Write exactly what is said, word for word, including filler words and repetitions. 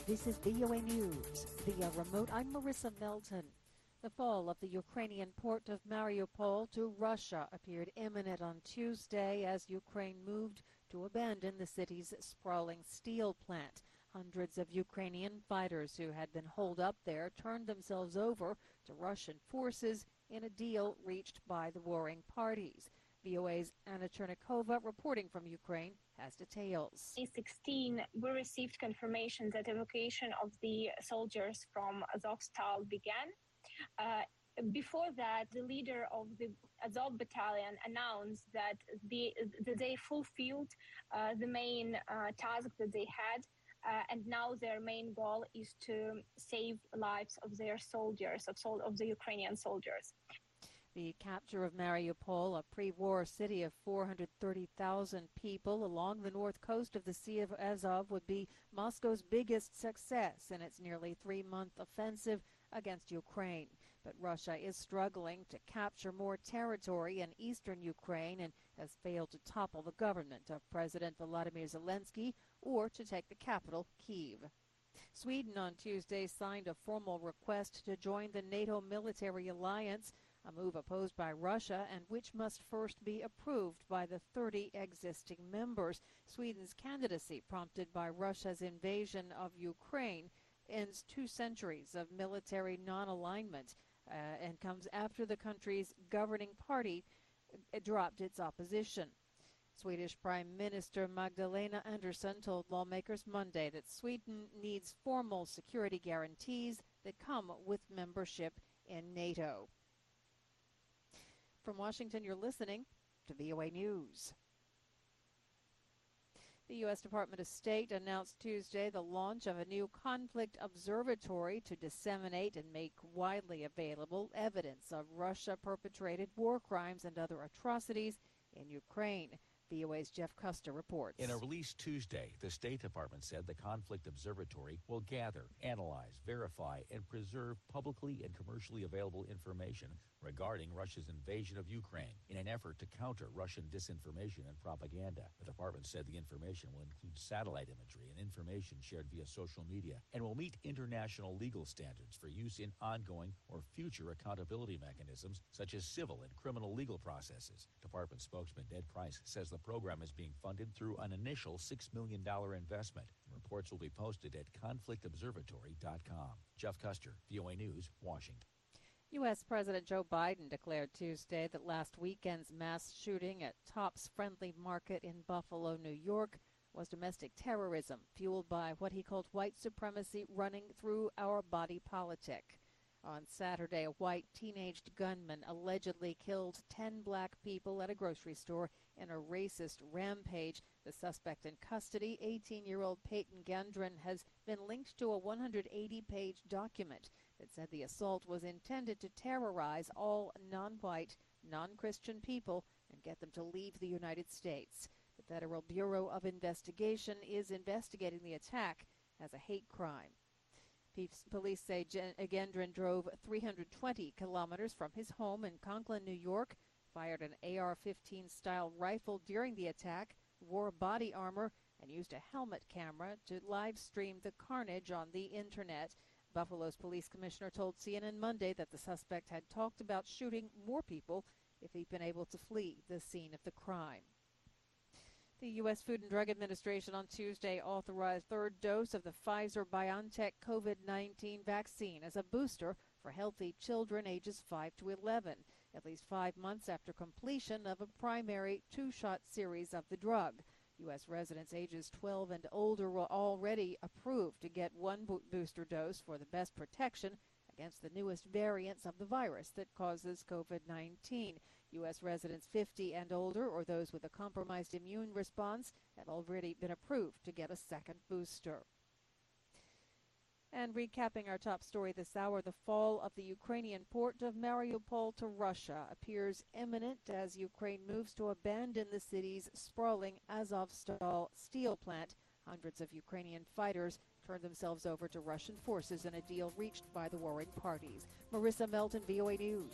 This is V O A News. Via remote, I'm Marissa Melton. The fall of the Ukrainian port of Mariupol to Russia appeared imminent on Tuesday as Ukraine moved to abandon the city's sprawling steel plant. Hundreds of Ukrainian fighters who had been holed up there turned themselves over to Russian forces in a deal reached by the warring parties. V O A's Anna Chernikova reporting from Ukraine has details. May sixteenth, we received confirmation that evacuation of the soldiers from Azovstal began. Uh, before that, the leader of the Azov battalion announced that, the, that they fulfilled uh, the main uh, task that they had, uh, and now their main goal is to save lives of their soldiers, of, sol- of the Ukrainian soldiers. The capture of Mariupol, a pre-war city of four hundred thirty thousand people along the north coast of the Sea of Azov, would be Moscow's biggest success in its nearly three-month offensive against Ukraine. But Russia is struggling to capture more territory in eastern Ukraine and has failed to topple the government of President Volodymyr Zelensky or to take the capital, Kyiv. Sweden on Tuesday signed a formal request to join the NATO military alliance, a move opposed by Russia and which must first be approved by the thirty existing members. Sweden's candidacy, prompted by Russia's invasion of Ukraine, ends two centuries of military non-alignment uh, and comes after the country's governing party uh, dropped its opposition. Swedish Prime Minister Magdalena Andersson told lawmakers Monday that Sweden needs formal security guarantees that come with membership in NATO. From Washington, you're listening to V O A News. The U S Department of State announced Tuesday the launch of a new conflict observatory to disseminate and make widely available evidence of Russia-perpetrated war crimes and other atrocities in Ukraine. V O A's Jeff Custer reports. In a release Tuesday, the State Department said the Conflict Observatory will gather, analyze, verify, and preserve publicly and commercially available information regarding Russia's invasion of Ukraine in an effort to counter Russian disinformation and propaganda. The department said the information will include satellite imagery and information shared via social media and will meet international legal standards for use in ongoing or future accountability mechanisms such as civil and criminal legal processes. Department spokesman Ned Price says the program is being funded through an initial six million dollars investment. Reports will be posted at conflict observatory dot com. Jeff Custer, V O A News, Washington. U S. President Joe Biden declared Tuesday that last weekend's mass shooting at Tops Friendly Market in Buffalo, New York, was domestic terrorism fueled by what he called white supremacy running through our body politic. On Saturday, a white teenaged gunman allegedly killed ten black people at a grocery store in a racist rampage. The suspect in custody, eighteen-year-old Peyton Gendron, has been linked to a one hundred eighty page document that said the assault was intended to terrorize all non-white, non-Christian people and get them to leave the United States. The Federal Bureau of Investigation is investigating the attack as a hate crime. Police say Gendron drove three hundred twenty kilometers from his home in Conklin, New York, fired an A R fifteen style rifle during the attack, wore body armor, and used a helmet camera to live stream the carnage on the internet. Buffalo's police commissioner told C N N Monday that the suspect had talked about shooting more people if he'd been able to flee the scene of the crime. The U S. Food and Drug Administration on Tuesday authorized third dose of the Pfizer-BioNTech COVID nineteen vaccine as a booster for healthy children ages five to eleven, at least five months after completion of a primary two-shot series of the drug. U S residents ages twelve and older were already approved to get one bo- booster dose for the best protection against the newest variants of the virus that causes COVID nineteen. U S residents fifty and older or those with a compromised immune response have already been approved to get a second booster. And recapping our top story this hour, the fall of the Ukrainian port of Mariupol to Russia appears imminent as Ukraine moves to abandon the city's sprawling Azovstal steel plant. Hundreds of Ukrainian fighters turned themselves over to Russian forces in a deal reached by the warring parties. Marissa Melton, V O A News.